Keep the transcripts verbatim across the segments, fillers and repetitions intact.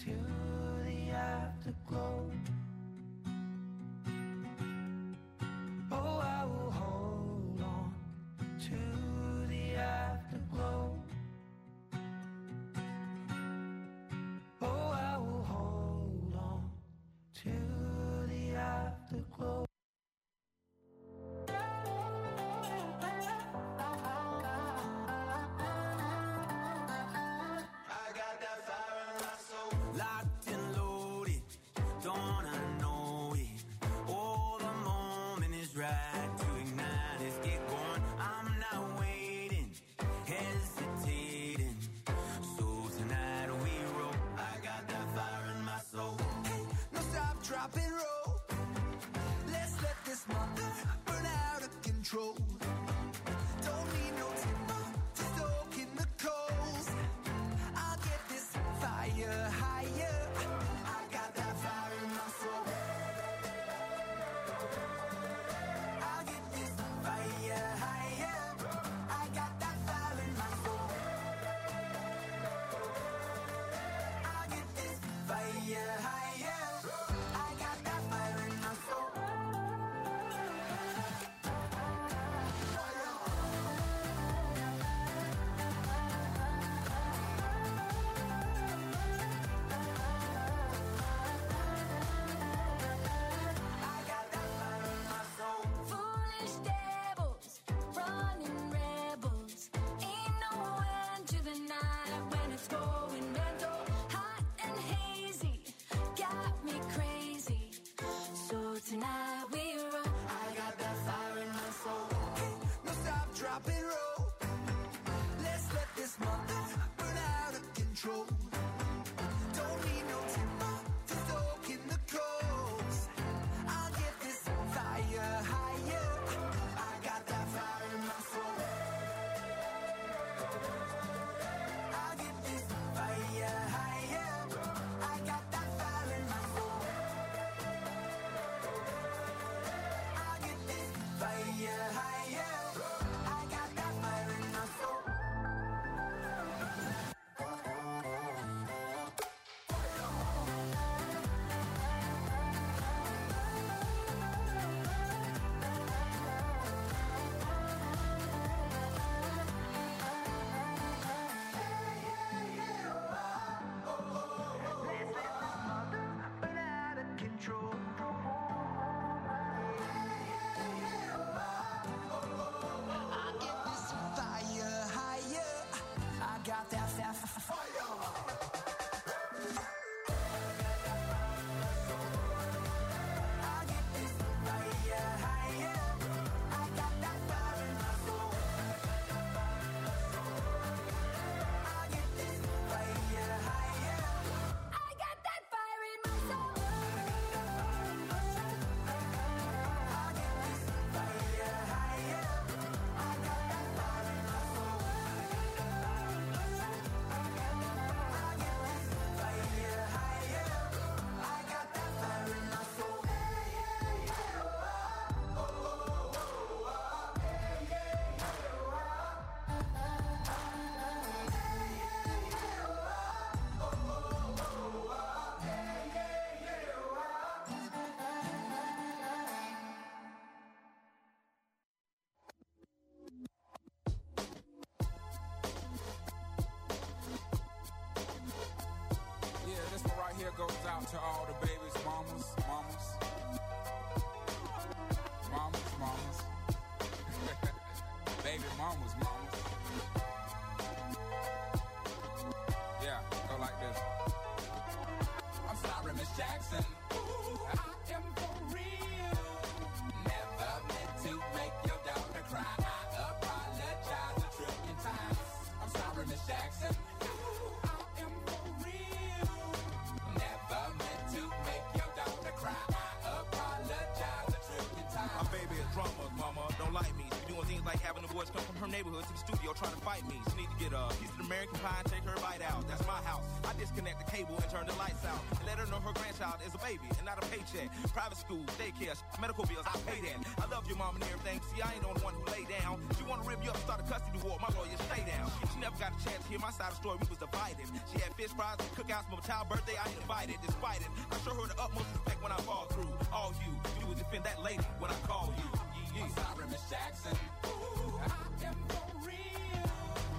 to the afterglow. Oh, I will hold on to the afterglow. Oh, I will hold on to the afterglow. Here goes out to all the babies, mamas, mamas, mamas, mamas, baby mamas, mamas. Yeah, go like this. I'm sorry, Miss Jackson. Ooh, I am for real. Never meant to make your daughter cry. I apologize a trillion times. I'm sorry, Miss Jackson. Drama, mama, don't like me. She doing things like having the boys come from her neighborhood to the studio trying to fight me. She need to get a piece of American pie and take her bite out. That's my house. I disconnect the cable and turn the lights out. And let her know her grandchild is a baby and not a paycheck. Private school, daycare, medical bills, I pay that. I love your mom and everything. See, I ain't the only one who lay down. She wanna rip you up and start a custody war. My lawyer, stay down. She never got a chance to hear my side of the story, we was divided. She had fish fries, cookouts for my child's birthday, I ain't invited. Despite it, I show her the utmost respect when I fall through. All you, you would defend that lady when I call you. Yeah, yeah. I'm sorry, Miss Jackson. Ooh, I am for real.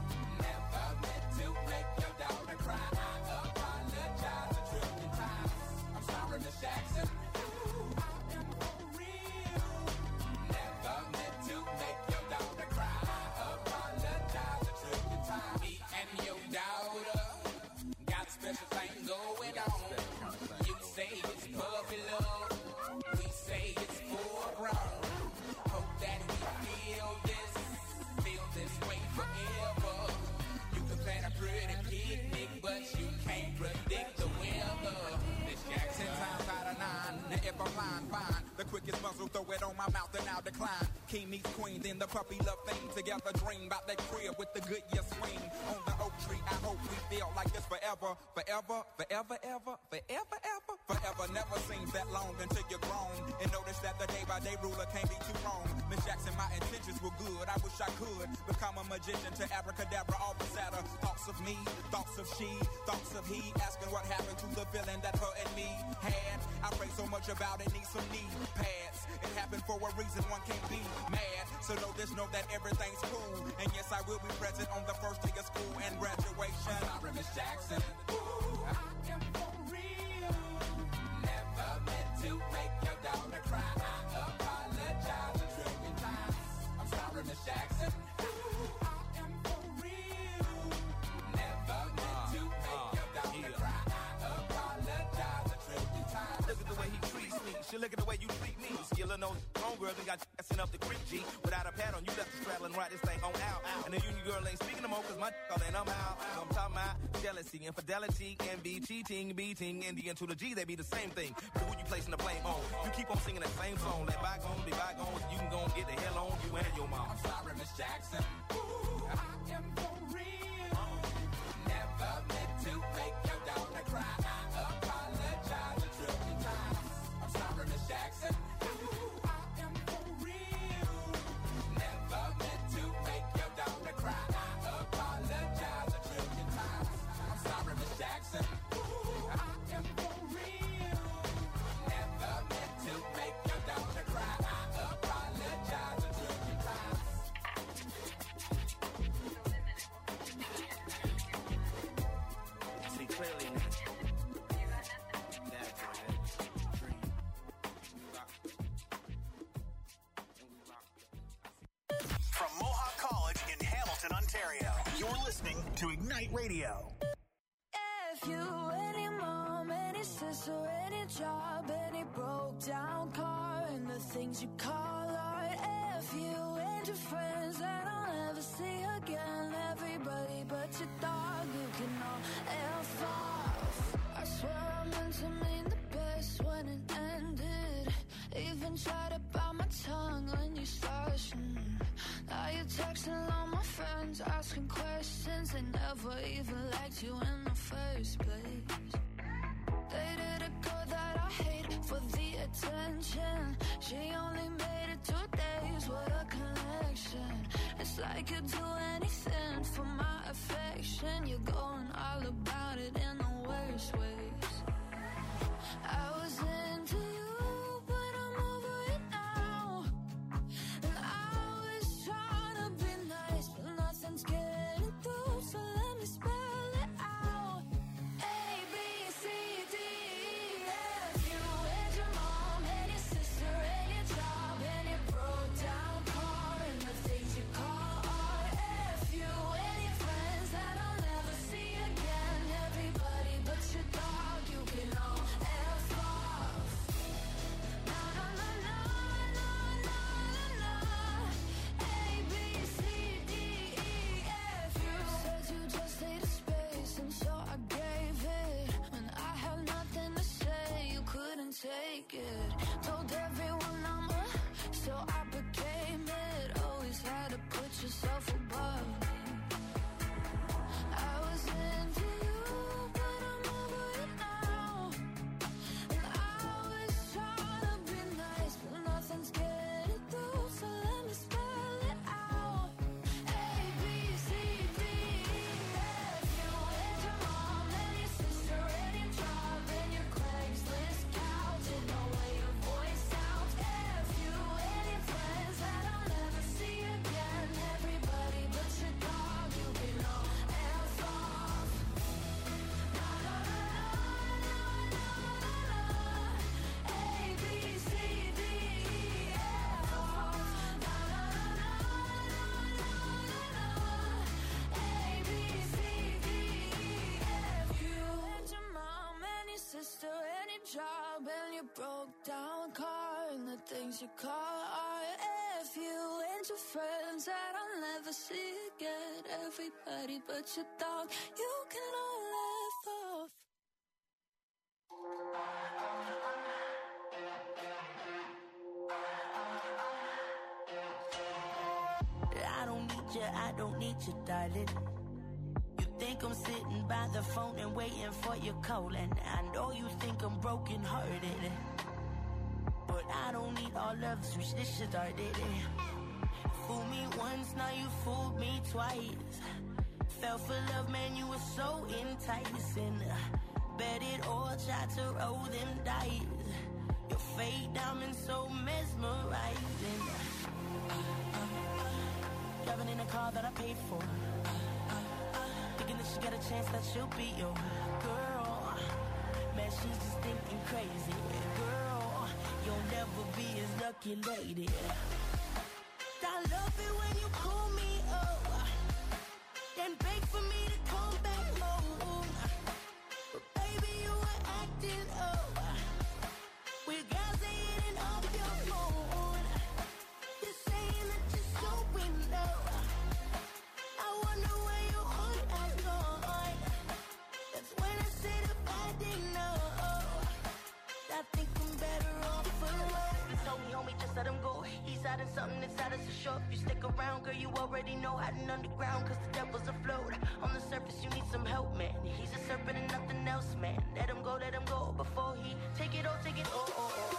Never meant to make your daughter cry. I apologize a trillion times. I'm sorry, Miss Jackson. Ooh, I am for real. Never meant to make your daughter cry. I apologize a trillion times. Me and your daughter got a special thing going on. You say it's puppy love. We say it's full grown. Hope that we feel this, feel this way forever. You can plan a pretty picnic, but you can't predict the weather. Miss Jackson times out of nine. Now if I'm lying, fine. The quickest muzzle, throw it on my mouth and I'll decline. King meets queen, then the puppy love thing. Together dream about that crib with the good year swing. On the oak tree, I hope we feel like this forever. Forever, forever, ever, forever, ever. Forever never seems that long until you're grown. And notice that the day by day ruler can't be too wrong. Miss Jackson, my intentions were good. I wish I could become a magician to abracadabra, all the sadder. Thoughts of me, thoughts of she, thoughts of he. Asking what happened to the feeling that her and me had. I pray so much about it, need some knee pads. It happened for a reason, one can't be mad. So know this, know that everything's cool. And yes, I will be present on the first day of school and graduation. I'm sorry, Miss Jackson. Ooh, I am for real. Never meant to make your daughter cry. I apologize a trillion times. I'm sorry, Miss Jackson. Ooh, I am for real. Never meant to make your daughter cry. I apologize a trillion times. Look at the way he treats me. She look at the way you treat me. Skillin' those homegirls and got you sent up the creek, G. Without a pad on, you left the straddling right this thing on out. And the union girl ain't speaking no more, cause my all and I'm out. I'm talking about jealousy, infidelity, envy, cheating, beating, and the N to the G, they be the same thing. But who you placing the blame on? You keep on singing that same song. Let bygones be bygones, you can go and get the hell on you and your mom. I'm sorry, Miss Jackson. Ooh, I am for real. Never meant to make your daughter cry. I apologize a trillion times. I'm sorry, Miss Jackson. Ooh, I am for real. Never meant to make your daughter cry. I apologize a trillion times. I'm sorry, Miss Jackson. Ooh, I am for real. Never meant to make your daughter cry. I apologize a trillion times. See clearly now. From Mohawk College in Hamilton, Ontario, you're listening to Ignite Radio. If you, any mom, any sister, any job, any broke down car, and the things you call art. If you and your friends that I'll never see again, everybody but your dog, you can all F off. I swear I meant to mean the best when it ended. Even tried to bite my tongue when you started. Mm. Now you're texting all my friends, asking questions. They never even liked you in the first place. Dated a girl that I hate for the attention. She only made it two days, what a connection. It's like you'd do anything for my affection. You're going all about it in the worst ways. I was into you, but I'm over it now. And I was trying to be nice, but nothing's getting through, so let me spell it out. A, B, C, D, E, F. You and your mom and your sister and your job and your broke down car and the things you call art. F. You and your friends that I'll never see again. Everybody but your dog, you can all F off. Na na na na na na na na. A, B, C, D, E, F. You said you just needed space, and so I gave it. When I had nothing to say, you couldn't take it. Told everyone I'm a, so I became it. Always had to put yourself above me. I was into you, but I'm over it now. And I was trying to be nice, but nothing's getting through, so let me spell it out. A, B, C, D, E, F. your broke down car and the things you call art. If you and your friends that I'll never see again, everybody but your dog, you can all laugh off. I don't need you, I don't need you, darling. You think I'm sitting by the phone and waiting for your call, and I know you think I'm broken hearted, but I don't need all love to switch this shit started. Fool me once, now you fooled me twice. Fell for love, man, you were so enticing. Bet it all, tried to roll them dice. Your fake diamond so mesmerizing. Driving in a car that I paid for, thinking that she got a chance that she'll be your girl. Man, she's just thinking crazy. Girl, you'll never be his lucky lady. I love it when you call me up, then beg for me to come back home. But baby, you were acting up with guys that hitting up your phone. You're saying that you're so in love. I wonder where your heart has gone. That's when I said if I didn't know, I think I'm better off alone. He told me, homie, just let him go. He's hiding something inside us to show. If you stick around, girl, you already know hiding underground, cause the devil's afloat. On the surface, you need some help, man. He's a serpent and nothing else, man. Let him go, let him go before he take it all, take it all. Oh, oh.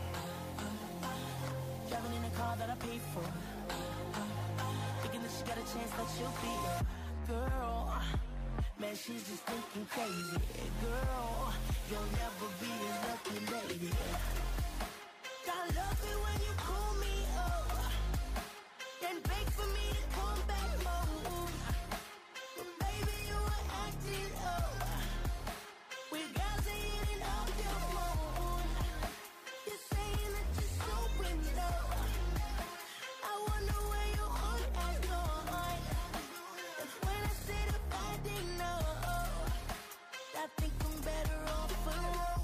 Driving in a car that I paid for, thinking that she got a chance that she'll be a girl. Man, she's just thinking crazy. Girl, you'll never be a lucky lady. I love it when you call me up, then beg for me to come back home. But baby, you were acting up with guys that hitting up your phone. You're saying that you're so in love. I wonder where your heart has gone. That's when I said if I didn't know, I think I'm better off alone.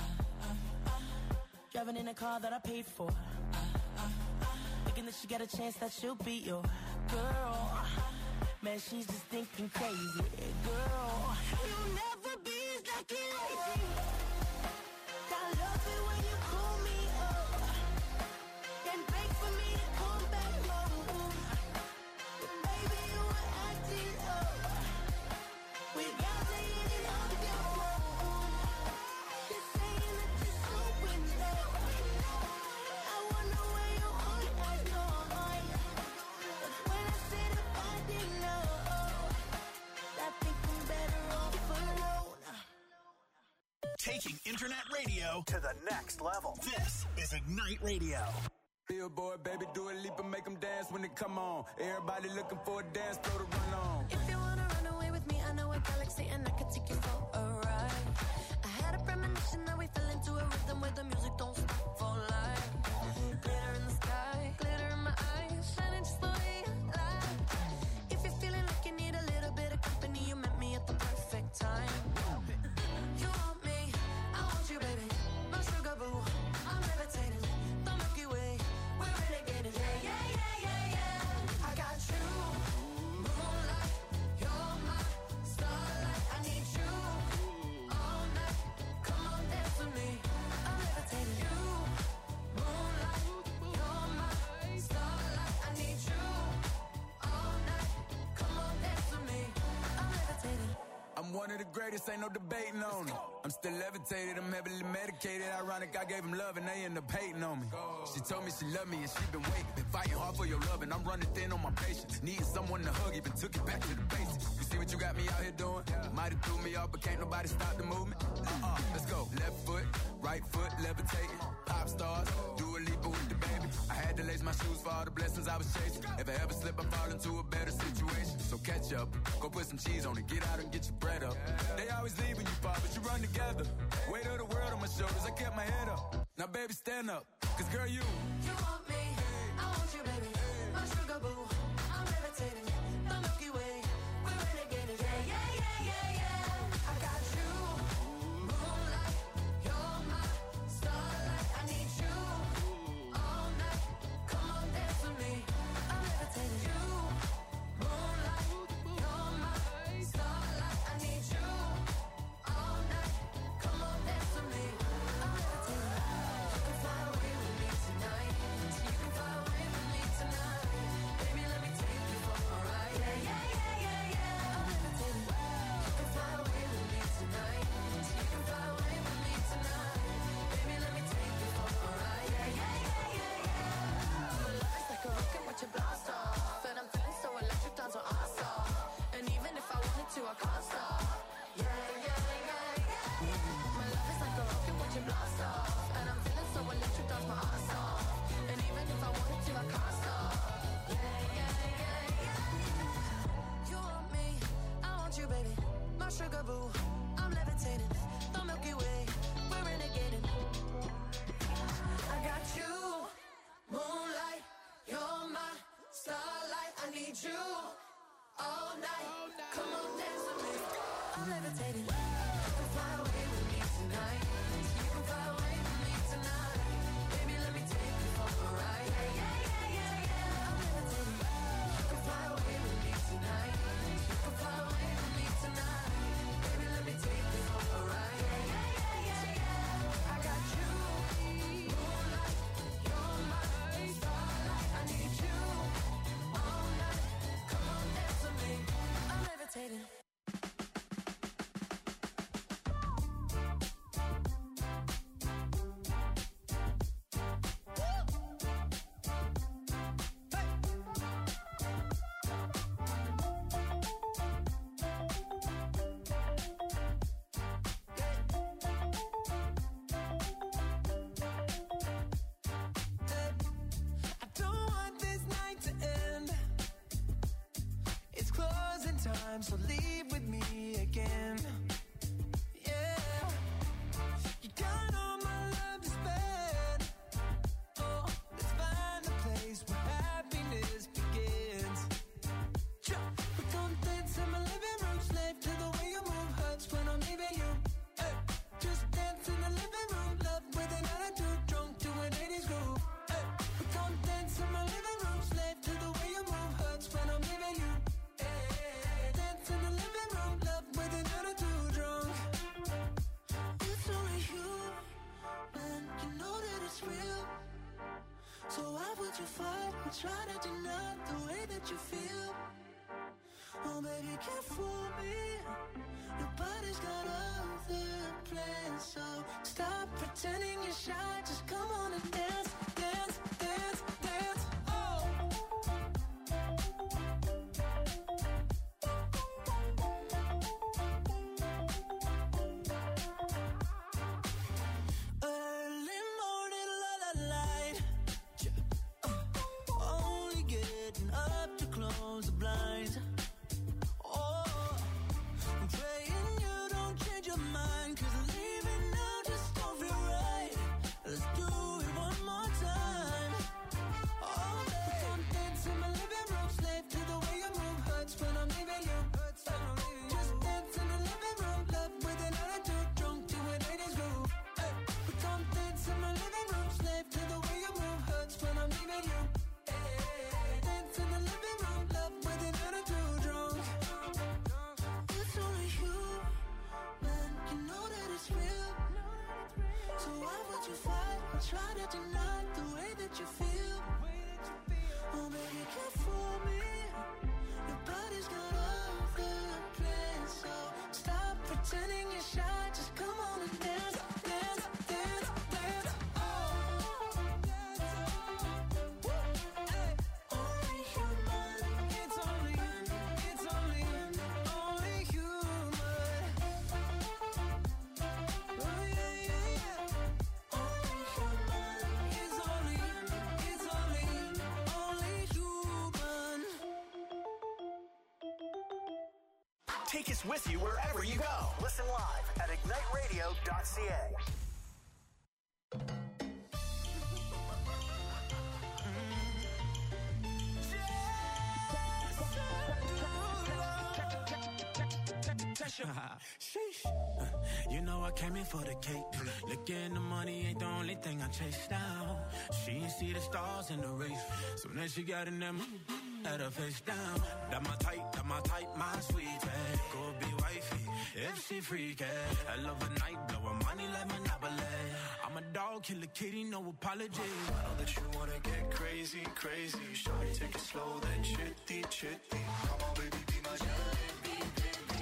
Driving in a car that I paid for, thinking that she got a chance that she'll be your girl. Man, she's just thinking crazy. Girl, you'll never be as lucky lady. I love it when you call me up, then beg for me to come back home. But baby, you were acting up with guys that hitting up your phone. You're saying that you're so in love. I wonder where your heart has gone. That's when I said if I didn't know, I think I'm better off alone. Taking internet radio to the next level. This is Ignite Radio. Billboard, baby, do a leap and make them dance when they come on. Everybody looking for a dance floor to run on. If you wanna run away with me, I know a galaxy and I could take you for a ride. I had a premonition that we fell into a rhythm where the music don't stop for life. Glitter in the sky, glitter in my eyes, shining just the way I like. If you're feeling like you need a little bit of company, you met me at the perfect time. You want me, I want you, baby. My sugar boo, I'm levitating. The Milky Way, we're renegading. Yeah, yeah, yeah, yeah, yeah. I got you, moonlight. You're my starlight. I need you all night. Come on, dance with me. I'm levitating. You, moonlight. You're my starlight. I need you all night. Come on, dance with me. I'm levitating. I'm one of the greatest, ain't no debating on it. I'm still levitated, I'm heavily medicated. Ironic, I gave them love and they end up hating on me. She told me she loved me and she been waiting. Been fighting hard for your love and I'm running thin on my patience. Needing someone to hug, even took it back to the basics. You see what you got me out here doing? Might have threw me off, but can't nobody stop the movement. Uh-uh, let's go. Left foot, right foot, levitating. Pop stars, do a leap with the baby. I had to lace my shoes for all the blessings I was chasing. If I ever slip, I fall into a better situation. So catch up, go put some cheese on it, get out and get your bread up. They always leave when you fall, but you run together. Weight of the world on my shoulders, I kept my head up. Now baby, stand up, cause girl, you You want me, I want you, baby. My sugar boo, I'm levitating. The Milky Way, we're renegading. Yeah, yeah, yeah, yeah, yeah. I got you, moonlight. You're my star. Malibu. I'm levitating, the Milky Way, we're renegading. I got you, moonlight, you're my starlight. I need you all night. Come on, dance with me. I'm levitating. You can fly away with me tonight. You can fly away with me tonight. Baby, let me take you for a ride. Yeah, yeah, yeah, yeah, yeah. I'm levitating. You can fly away with me tonight. You can fly away with me tonight. Baby, let me take you for a ride. Yeah, yeah, yeah, yeah, yeah. I got you, moonlight, you're my starlight. I need you all night. Come on, dance with me. I'm levitating. I don't want this night to end. It's closing time, so leave with me again. Yeah, you got all my love to spend. Oh, let's find a place where happiness begins. Jump, we gon' dance in my living room, slave to the way you move, hurts when I'm leaving you. Hey, just dance in the living room, love with an attitude, drunk to an eighties groove. Hey, we gon' dance in my living room, slave to the way you move, hurts when I'm leaving you. Hey, dance in the living room, love with an attitude, drunk. It's only you, man, you know that it's real. So why would you fight or try to deny the way that you feel? Oh, baby, you can't fool me. Your body's got other plans, so stop pretending you're shy. Just come on and dance, dance, dance, dance. Oh. Early morning, la la light. Only getting up to close the blinds. Oh, I'm praying you don't change your mind, 'cause leaving now just don't feel right. Let's do it one more time. Oh, babe, come dance in my living room, slave to the way you move, hurts when I'm leaving you. Just dance in the living room, love with an attitude, drunk to an eighties groove. Hey, we come dance in my living room, slave to the way you move, hurts when I'm leaving you. Hey, dance in the living room, love with an attitude, drunk. It's only you, man, you know that it's real. So why would you fight or try to deny the way that you feel? Oh, baby, you can't fool me. Your body's got other plans, so stop pretending you're shy. Just come on and dance, dance, dance, dance. Oh, hey, only human. It's only, it's only, only human. Oh yeah, yeah, yeah. Only human. It's only, it's only, only human. Take us with you wherever you go. Listen live at ignite radio dot c a. Sheesh. You know I came in for the cake. Looking the money ain't the only thing I chase down. She ain't see the stars in the race, so then she got in them, had her face down. That my type, that my type, my sweetie. Go be wifey if she freaky. I love a night, blow her money like Monopoly. I'm a dog, kill a kitty, no apology. I know that you wanna get crazy, crazy. Shawty, take it slow, then chitty, chitty. Come on, baby, be my jalebi, baby.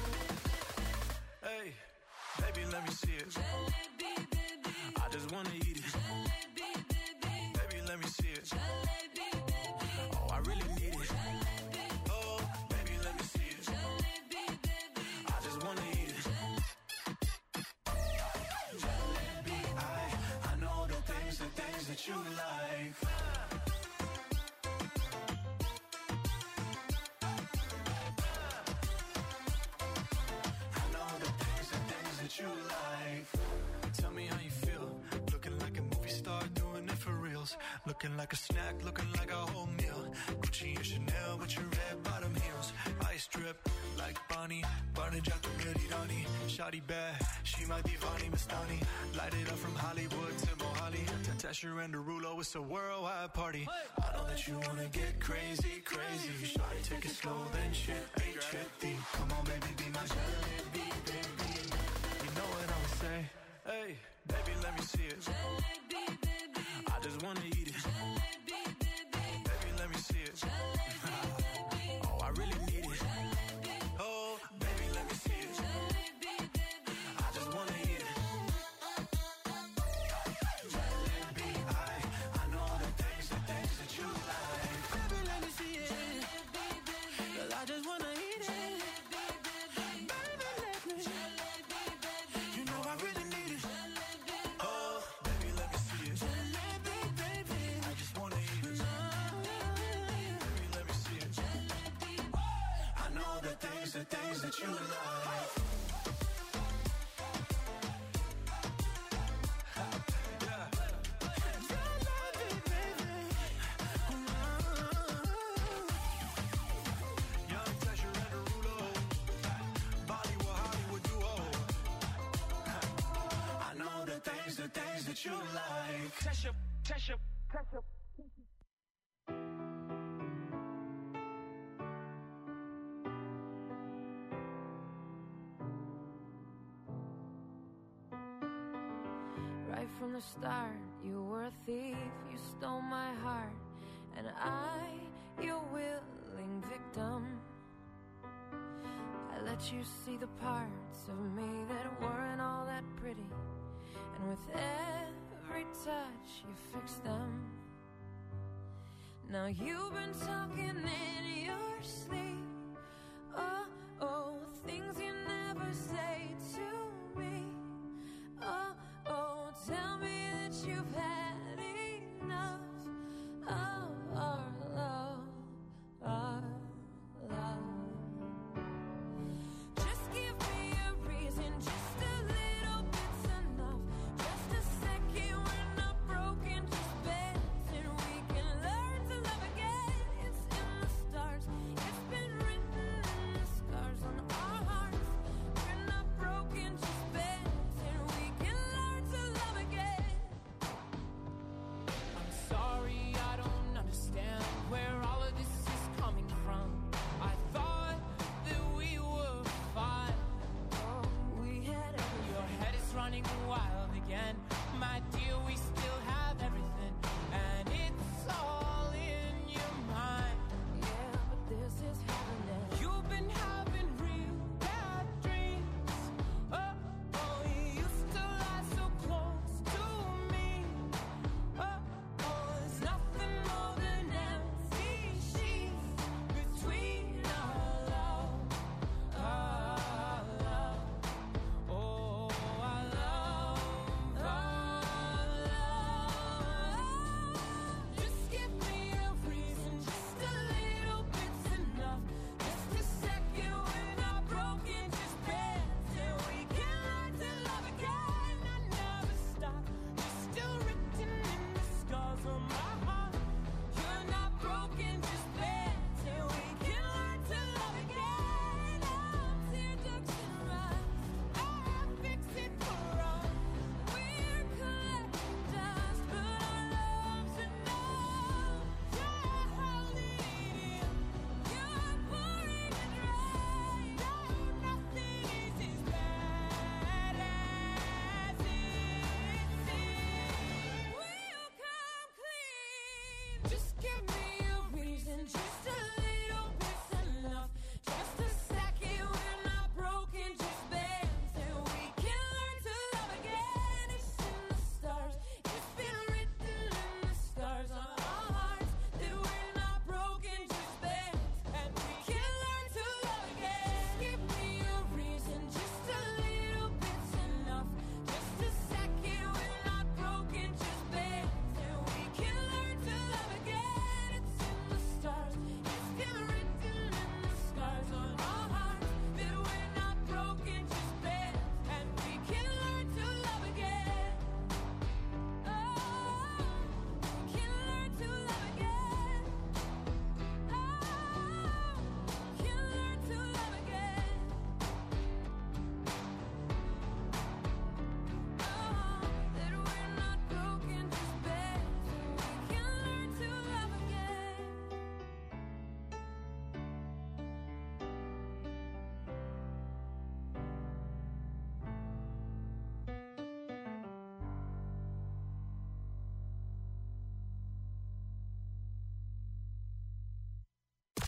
Hey, baby, let me see it. Jalebi, baby. I just wanna eat it. Jalebi, baby. Baby, let me see it. Jalebi, baby. Oh, I really need it. Jalebi. Oh, baby, let me see it. Jalebi, baby. I just wanna eat it. Jalebi, I, I know the things, the things that you like. I know Looking like a snack, looking like a whole meal. Gucci and Chanel with your red bottom heels. Ice drip like Bonnie, Barney Jack Mary Donnie. Shawty bad, she might be Vani Mastani. Light it up from Hollywood to Mohali. Tesher and Derulo, it's a worldwide party. I know that you wanna get crazy, crazy. Shawty, take it slow, then shifty, shifty. Come on, baby, be my jalebi, baby. You know what I'ma say? Hey, baby, let me see it. Jalebi, baby. I just wanna eat it. Jalebi, baby. Baby, let me see it. Oh, I really need it. Oh, baby, let me see it. I just wanna eat it. Jalebi, I, I know the things, the things that you like. Baby, let me see it. Cause I just wanna eat it. Baby, let me. You know I really need it. Oh, baby, let me see it. Jalebi, baby. I just wanna eat it. Baby, let me see it. I know the things, the things that you like. Yeah. Jalebi, baby. Young Tesher and Derulo. Bollywood, Hollywood duo. I know the things, the things that you like. Tesha, Tesha, Tesha. Right from the start, you were a thief, you stole my heart, and I, your willing victim. I let you see the parts of me that weren't all that pretty, and with every touch you fixed them. Now you've been talking in your sleep, oh, oh, things you never say to me. Oh, oh, tell me that you've had enough of our love, our love. Just give me a reason, just a little bit's enough. Just a second, we're not broken, just bends, and we can learn to love again. It's in the stars, it's been written.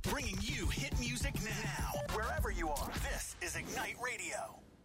Bringing you hit music now. Wherever you are, this is Ignite Radio.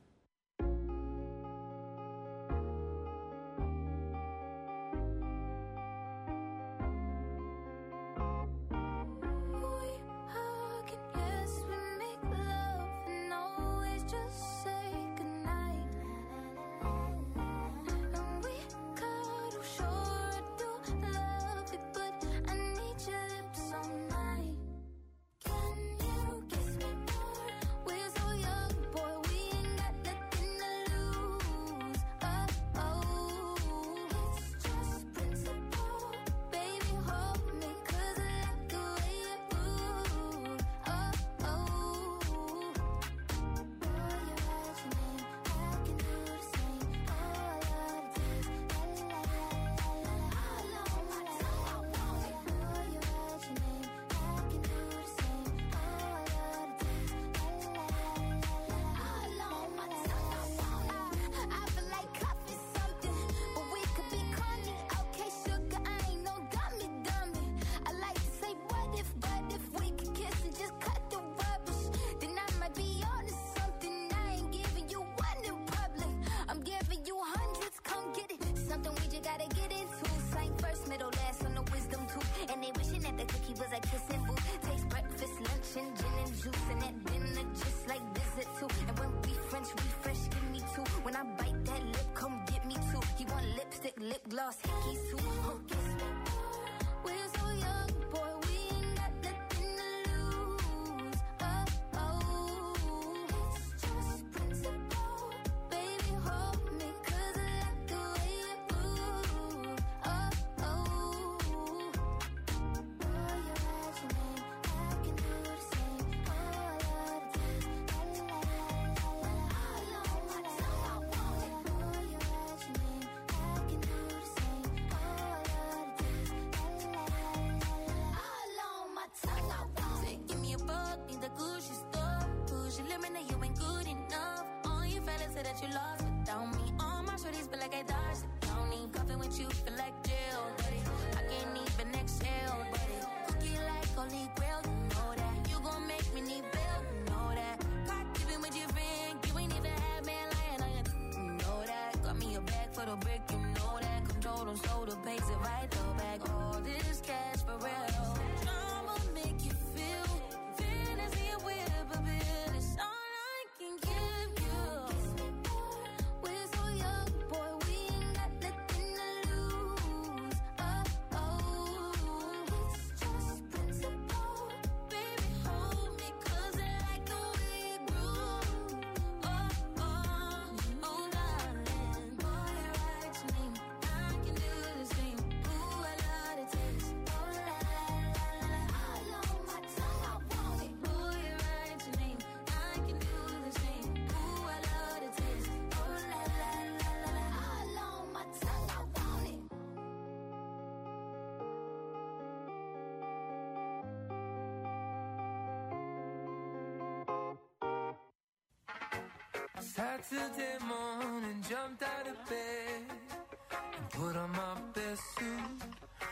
Saturday morning, jumped out of bed and put on my best suit.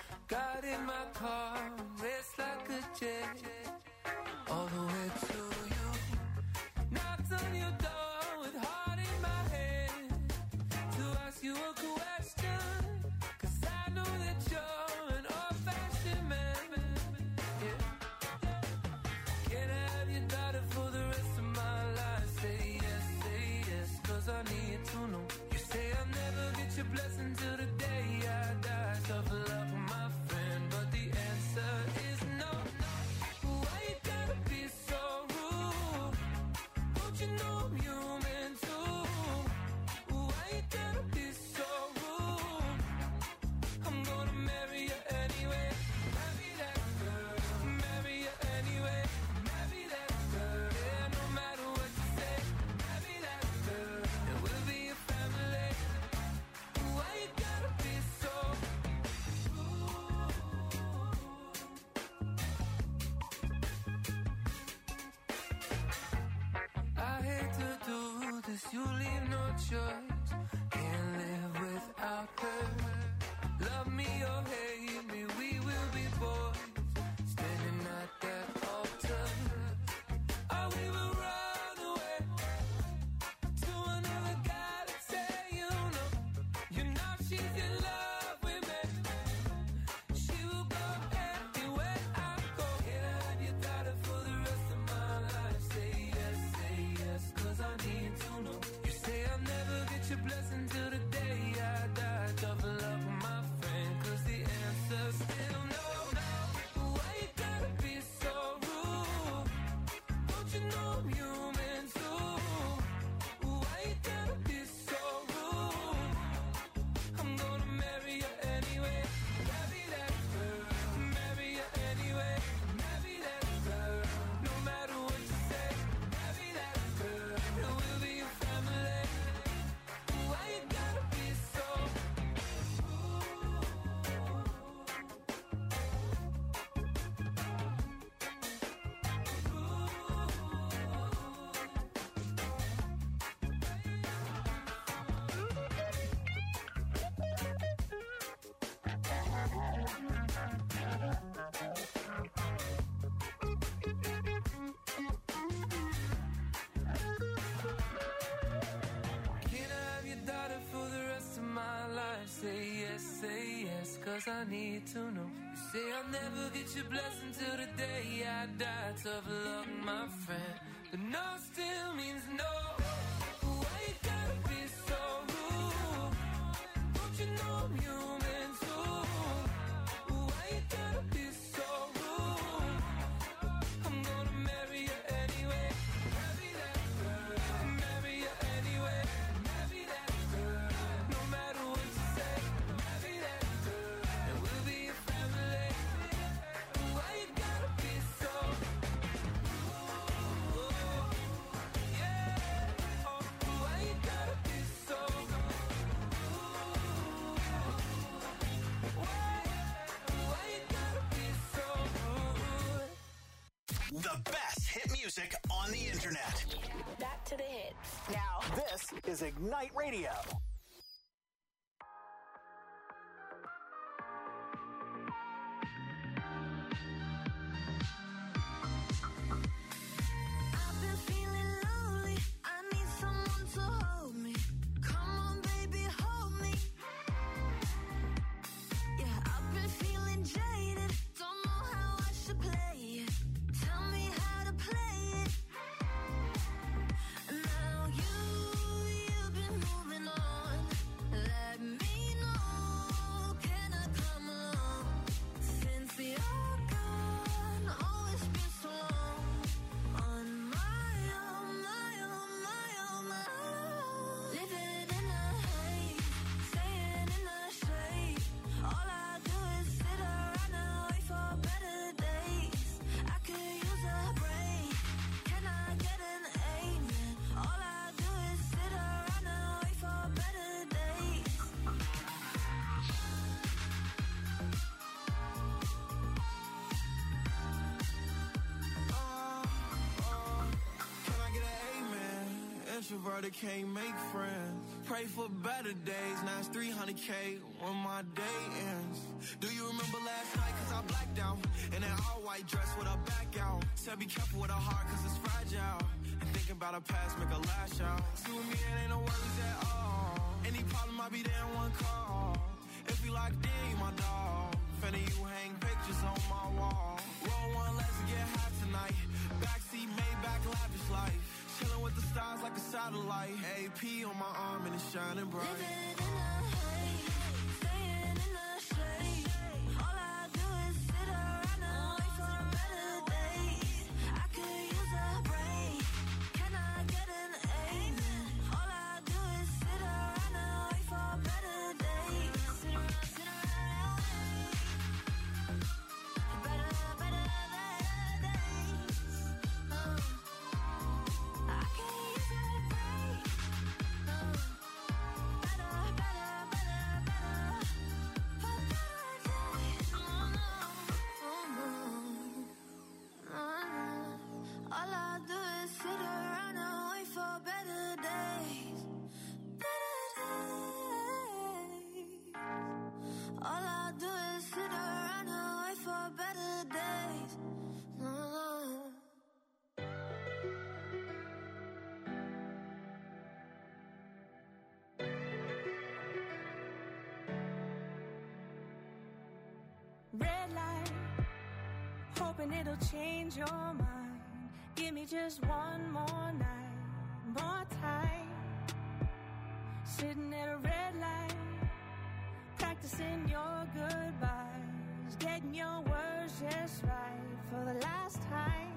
Got in my car and raced like a jet all the way to you. Knocked on your door with heart in my hand to ask you a question, 'cause I know that you're an old-fashioned man. Yeah. Can I have your daughter for the rest of my life? Say yes, say yes, 'cause I need to know. You say I'll never get your blessing till the day I die. Tough love, my friend, but the answer is no. Why you gotta be so rude? Don't you know I'm human too? Why you gotta be so rude? I'm gonna marry you anyway. Marry that girl. Marry you anyway. Marry that girl. Yeah, no matter what you say. Marry that girl. And we'll be a family. Why you gotta be so rude? I hate to do this, you leave no choice. Can't live without her. Love me or hate me, we will be boys. Standing at that altar. else I need to know. You say I'll never get your blessing till the day I die. Tough luck, my friend, but no still means no. Why you gotta be so rude? Don't you know I'm human too? Why you gotta be so rude? I'm gonna marry you anyway. Marry that girl. Marry you anyway. Marry that girl. No matter what you say. Marry that girl. And we'll be a family. Why you gotta be so rude? Yeah. Oh, why you gotta be so rude? Why? Why you gotta be so rude? The best hit music on the internet. Back to the hits. Now, this is Ignite Radio. I've been feeling lonely. I need someone to hold me. Come on, baby, hold me. Yeah, I've been feeling jaded. Don't know how I should play it. Tell me how to play it. Now you, you've been moving on. Let me know. Can I come along? Since you're gone, oh, it's been so long. On my own, my own, my own, my own. Living in a haze, staying in the shade. All I do is sit around and wait for better days. I could use a break. Can I get an amen? All I do is sit around and wait for better days. Can I get an amen? Introverted can't make friends. Pray for better days. Now it's three hundred K when my day ends. Do you remember last night? Cause I blacked out. In an all white dress with a back out. Said be careful with a heart cause it's fragile. And thinking about a past make a lash out. See with me it ain't no worries at all. Any problem I be there in one call. If you locked in, you my dog. Finna you hang pictures on my wall. Roll one, let's get high tonight. Backseat, Maybach, lavish life. Chilling with the stars like a satellite. A P on my arm and it's shining bright. Living in a haze, staying in the shade. All I do is sit around and wait for better days. I could use a break. Can I get an amen? All I do is sit around and wait for better days. Sit around, sit around and wait. Better, better, better days. Uh, I could use a break. Uh, better, better, better, better. For better days. Oh, no. Oh, no. Oh, no. All I do is sit around and wait for better days. Better days. All I do is sit around and wait for better days. No, no. Red light, hoping it'll change your mind. Give me just one more night, more time. Sitting at a red light, practicing your goodbyes, getting your words just right for the last time.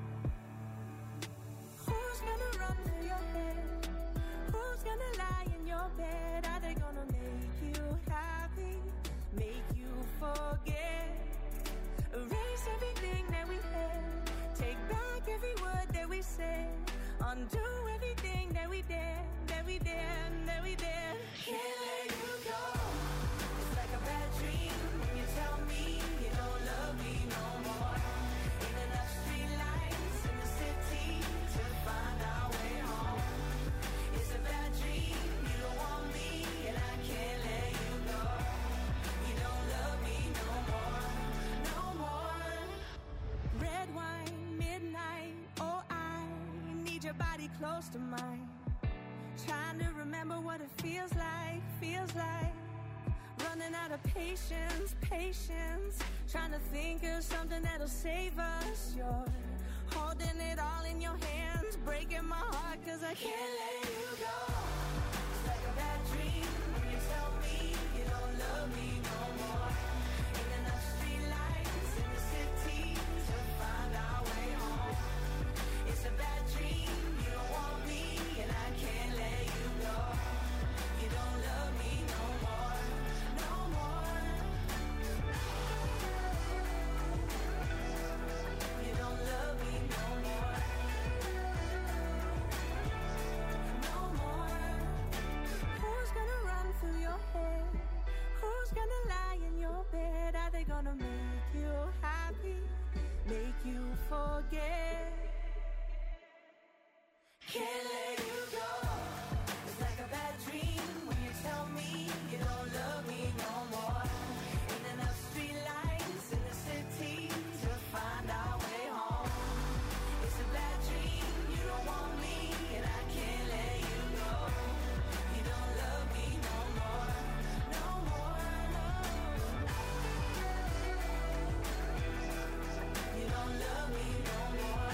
Who's gonna run through your head? Who's gonna lie in your bed? Are they gonna make you happy? Make you forget? Erase everything that we had. Take back every word that we said. Undo everything that we did, that we did, that we did. Can't let you go. It's like a bad dream when you tell me you don't love me no more. Ain't enough street lights in the city to find our way home. It's a bad dream, you don't want me, and I can't let you go. You don't love me no more, no more. Red wine, midnight, oh I need your body close to mine. Trying to remember what it feels like, feels like. running out of patience, patience. Trying to think of something that'll save us. You're holding it all in your hands, breaking my heart cause I can't let you go. It's like a bad dream when you tell me you don't love me no more. Ain't enough streetlights in the city to find our way home. It's a bad dream, you don't want me and I can't let you go. You don't love me no more, no more. You don't love me no more, no more. Who's gonna run through your head? Who's gonna lie in your bed? Are they gonna make you happy? Make you forget? Can't let you go. It's like a bad dream when you tell me you don't love me no more. Ain't enough streetlights in the city to find our way home. It's a bad dream, you don't want me and I can't let you go. You don't love me no more, no more, no. You don't love me no more,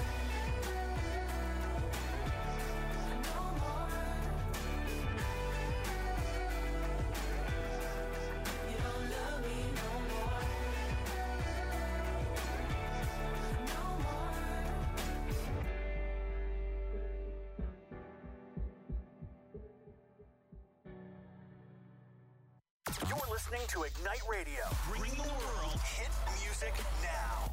no more. You don't love me no more, no more. You're listening to Ignite Radio, bringing the world hit music now.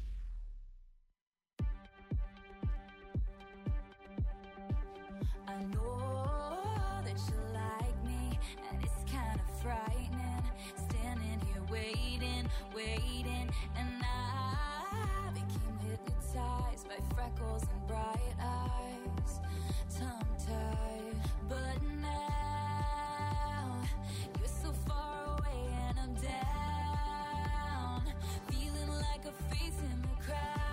I know that you like me, and it's kind of frightening. Standing here waiting, waiting, and I became hypnotized by freckles and bright eyes, tongue-tied. But now you're so far away, and I'm down, feeling like a face in the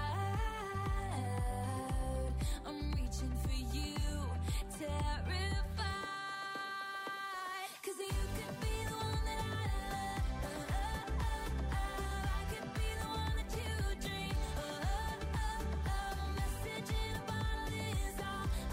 crowd. I'm reaching for you, terrified, 'cause you could be the one that I love. I could be the one that you dream. Message in a bottle is all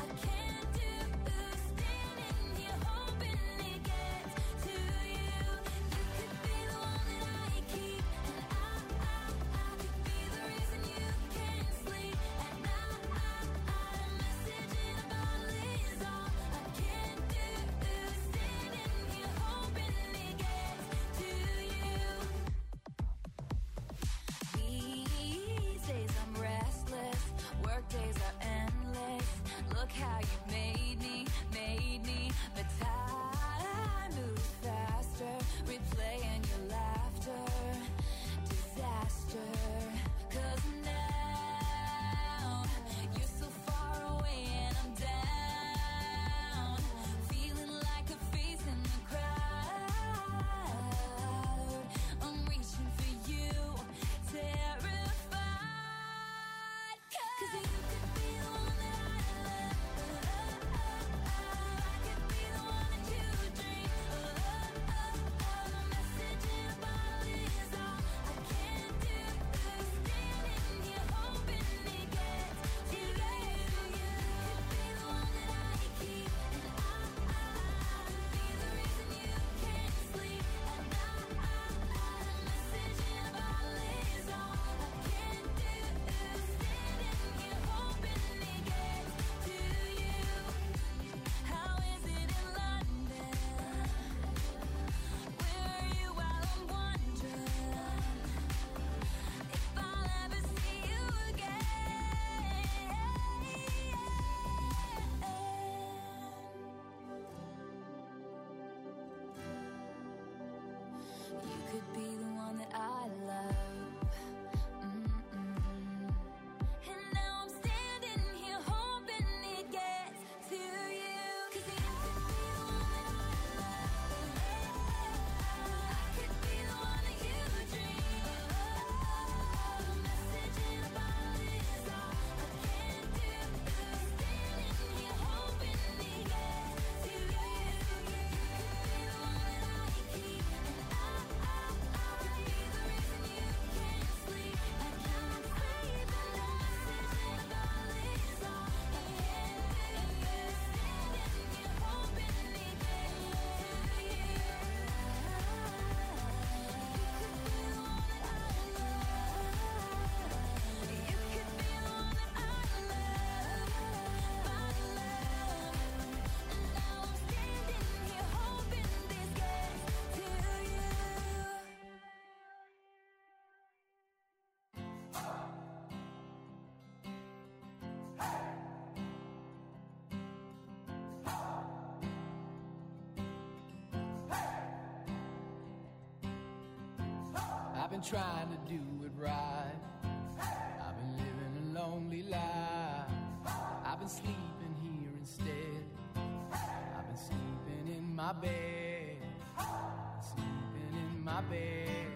been trying to do it right. I've been living a lonely life. I've been sleeping here instead. I've been sleeping in my bed. Sleeping in my bed.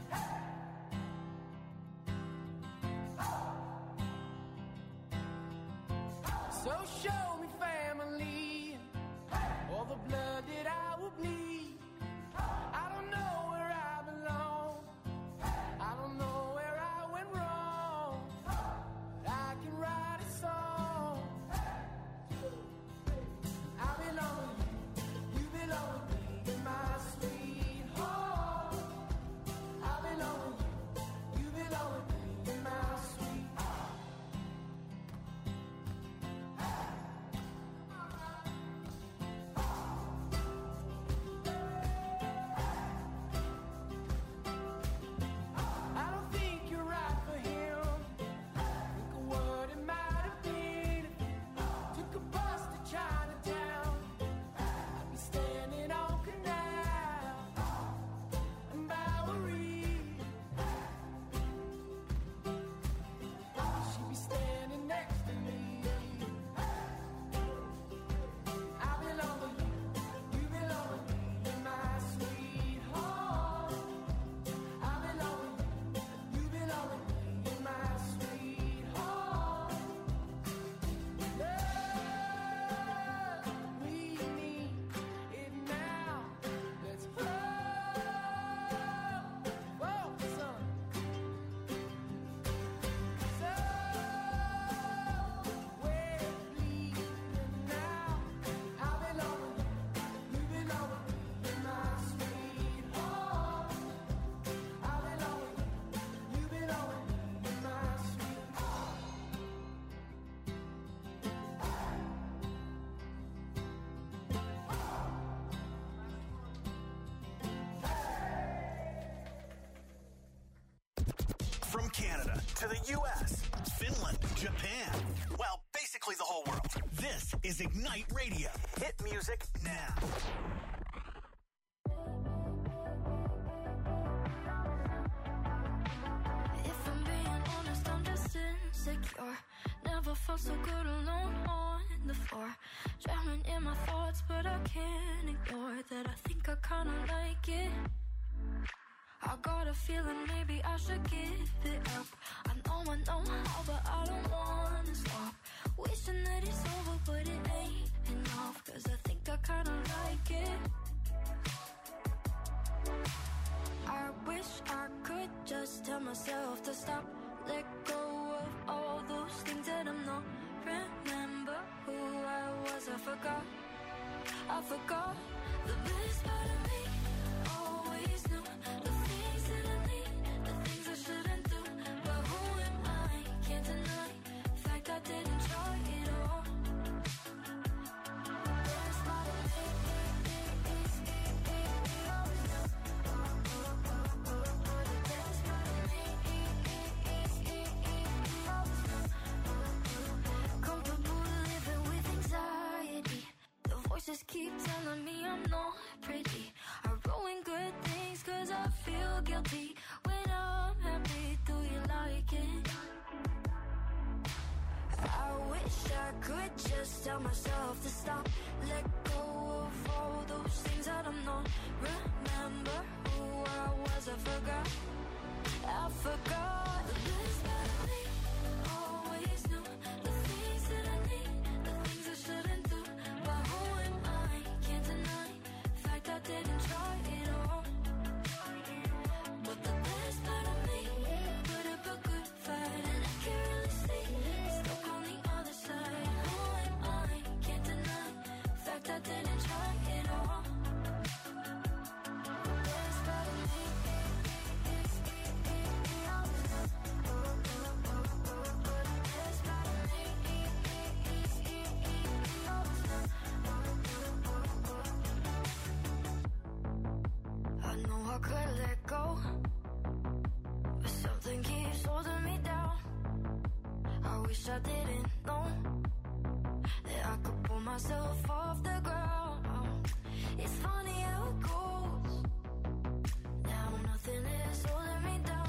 So show me family, all the blood that I will bleed. I don't know where I belong. I don't know where I went wrong. But I can write a song. I belong with you, you belong with me, in my sweetheart. I belong with you, you belong with me, in my sweetheart. I don't think you're right for him. Think of what it might have been. Took a bus to Chinatown. I'd be standing on Canal and Bowery. She'd be standing next to me. I belong with you, you belong with me, in my sweetheart. I belong with you, you belong with me, in my sweetheart. Love, we need it now. Let's hold, focus on. So, we're bleeding now. I belong with you, you belong with me, in my sweetheart. I belong with you, you belong with me, in my sweetheart. From Canada to the U S, Finland, Japan, well, basically the whole world. This is Ignite Radio. Hit music now. If I'm being honest, I'm just insecure. Never felt so good alone on the floor. Drowning in my thoughts, but I can't ignore that. I think I kinda like it. I got a feeling maybe I should give it up. I know I know how, but I don't wanna stop. Wishing that it's over, but it ain't enough. Cause I think I kinda like it. I wish I could just tell myself to stop. Let go of all those things that I'm not. Remember who I was, I forgot. I forgot the best part of me. Always knew the things that I need, the things I shouldn't do. But who am I? Can't deny the fact I didn't try it all. The best part of me is always know. The best part of me is always know. Comfortable living with anxiety. The voices keep telling me I'm not pretty. I ruin good things cause I feel guilty. When I'm happy, do you like it? I wish I could just tell myself to stop. Let go of all those things that I'm not. Remember who I was, I forgot. I forgot the best part of me. Always knew the things that I need, the things I shouldn't do. But who am I? Can't deny the fact I didn't try it all. But the best part of me put up a good fight, and I can't really see it's stuck on the other side. Who am I? Can't deny the fact I didn't try it all. The best part of me is always wish I didn't know that I could pull myself off the ground. It's funny how it goes. Now nothing is holding me down.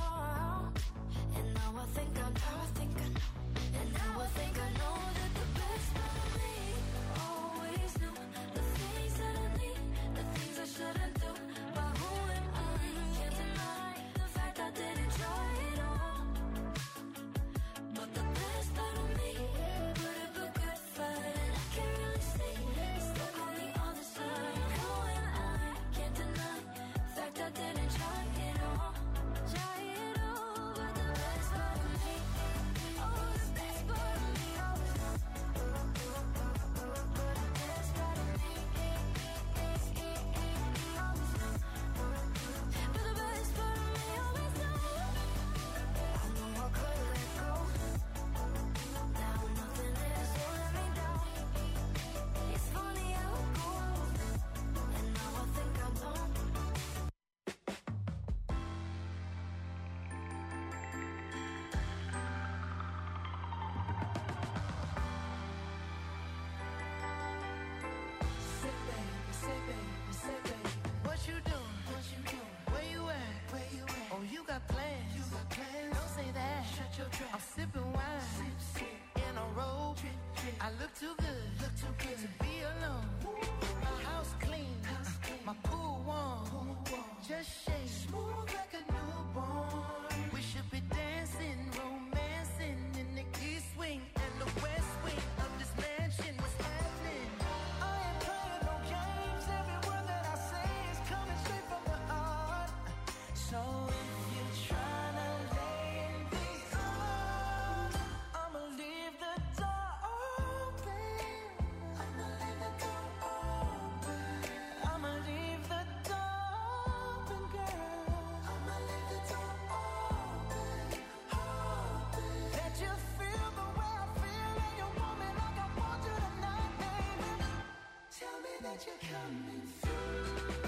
that you're coming through.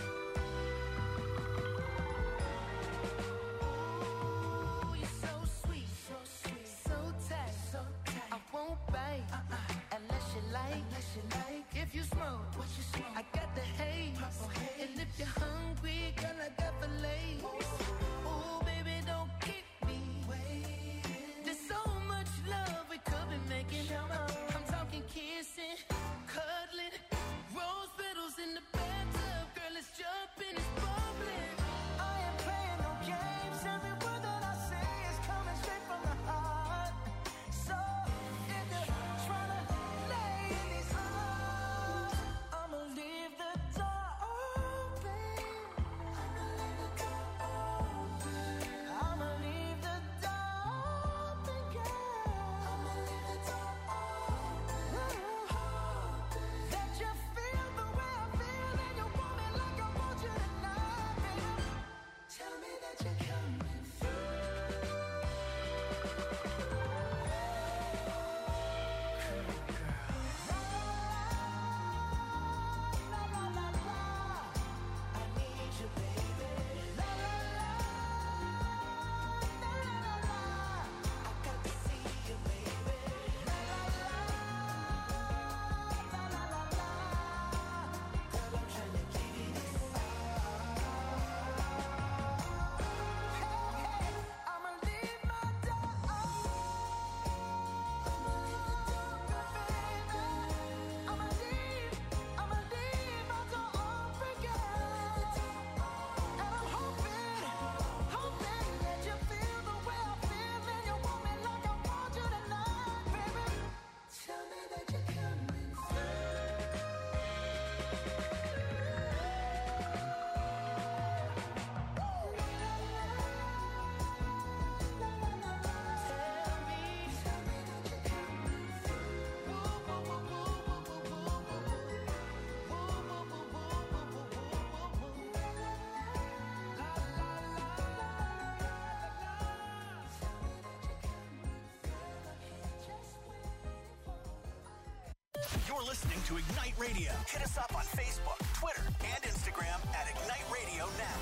Ooh, you're so sweet, so sweet, so tight, so tight. I won't bite uh-uh. unless you like, unless you like. If you smoke, what you smoke? I got the haze. haze. And if you're hungry, girl, I got the lace. Ooh, baby, don't keep me waiting. There's so much love we could be making. I'm talking kissing, cuddling, rose petals in the bathtub. Girl, it's jumping, it's bubbling. I am playing no games. Every word that I say is coming straight from the heart. So if you're trying to lay in these arms, I'ma leave the door open. I'ma leave the door open. I'ma leave the door open, girl. I'ma leave the door open. That you feel the way I feel and you want me like I want you tonight, baby. Tell me that you're coming through. La la la la, I need you, baby. La la la, la la la la, I got to see you, baby. La la la, la la la la, girl, I'm trying to give you this. Hey, hey, I'ma leave my door open. I'ma leave the door open, baby. I'ma leave, I'ma leave my door open, girl. And I'm hoping, hoping that you feel the way I feel and you want me like I want you tonight, baby. Tell me that you're coming You're listening to Ignite Radio. Hit us up on Facebook, Twitter, and Instagram at Ignite Radio Now.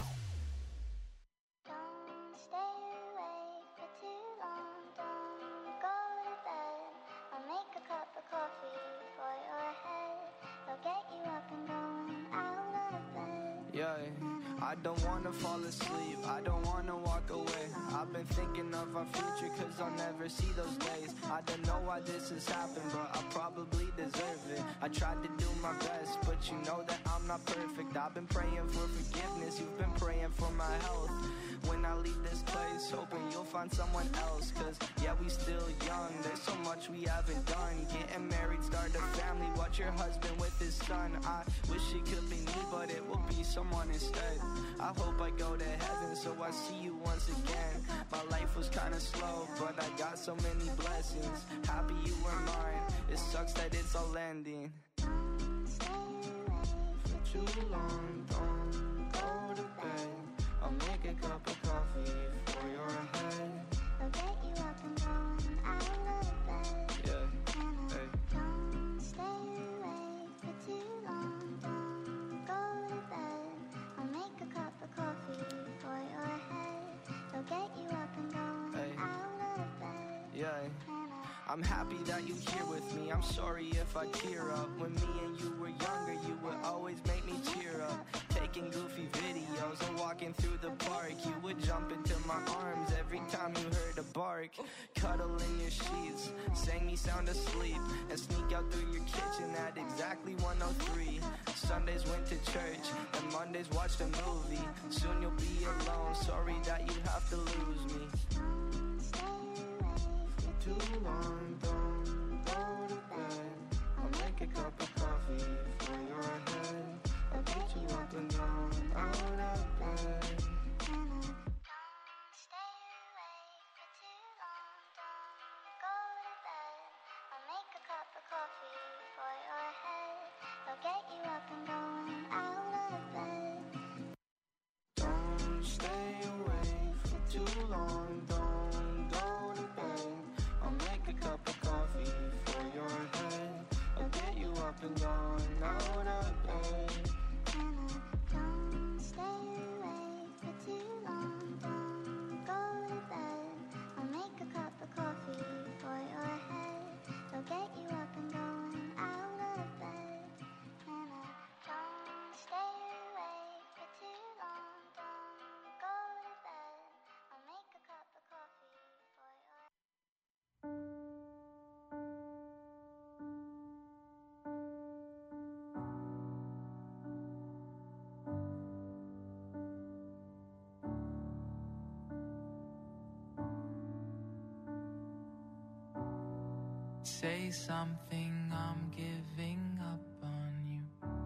Don't stay awake for too long. Don't go to bed. I'll make a cup of coffee for your head. I'll get you up and going out of bed. Yeah, I don't wanna fall asleep, I don't wanna walk away. I've been thinking of our future cause I'll never see those days. I don't know why this has happened, but I probably deserve it. I tried to do my best, but you know that I'm not perfect. I've been praying for forgiveness, you've been praying for my health. When I leave this place, hoping you'll find someone else. Cause yeah, we still young, there's so much we haven't done. Getting married, start a family, watch your husband with his son. I wish it could be me, but it will be someone instead. I hope I go to heaven so I see you once again. My life was kinda slow, but I got so many blessings. Happy you were mine, it sucks that it's all ending. For too long, don't go to bed. I'll make a cup of coffee for your head. I'll get you up and going out of bed. Yeah, hey. Don't stay awake for too long. Don't go to bed. I'll make a cup of coffee for your head. I'll get you up and going Hey. out of bed. Yeah, I'm happy that you're here with me. I'm sorry if I tear up. When me and you were younger, you would always make me cheer up. Taking goofy videos and walking through the park. You would jump into my arms every time you heard a bark. Cuddle in your sheets, sang me sound asleep, and sneak out through your kitchen at exactly one oh three. Sundays went to church, and Mondays watched a movie. Soon you'll be alone, sorry that you have to lose me. For too long, don't go to bed. I'll make a cup of coffee for your head. I'll get you up and down, out of bed. Don't stay awake for too long. Don't go to bed. I'll make a cup of coffee for your head. I'll get you up and going out of bed. Don't stay awake for too long, don't go to bed. I'll make a cup of coffee for your head. I'll get you up and going out again. And I don't stay awake for too long. Don't go to bed. I'll make a cup of coffee for your head. They'll get you up and going out of bed. And I don't stay awake for too long. Don't go to bed. I'll make a cup of coffee for your head. Say something, I'm giving up on you.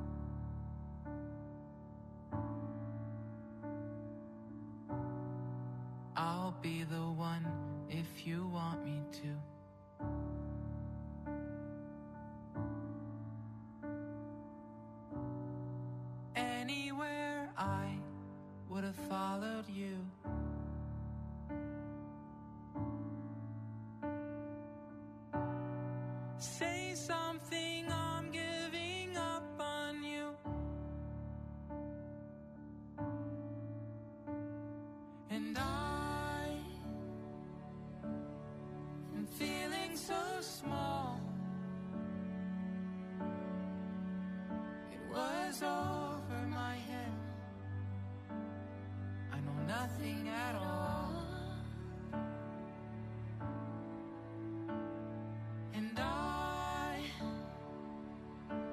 I'll be the one if you want me to. Anywhere I would have followed you. Say something, I'm giving up on you. And I am feeling so small. It was over my head. I know nothing at all.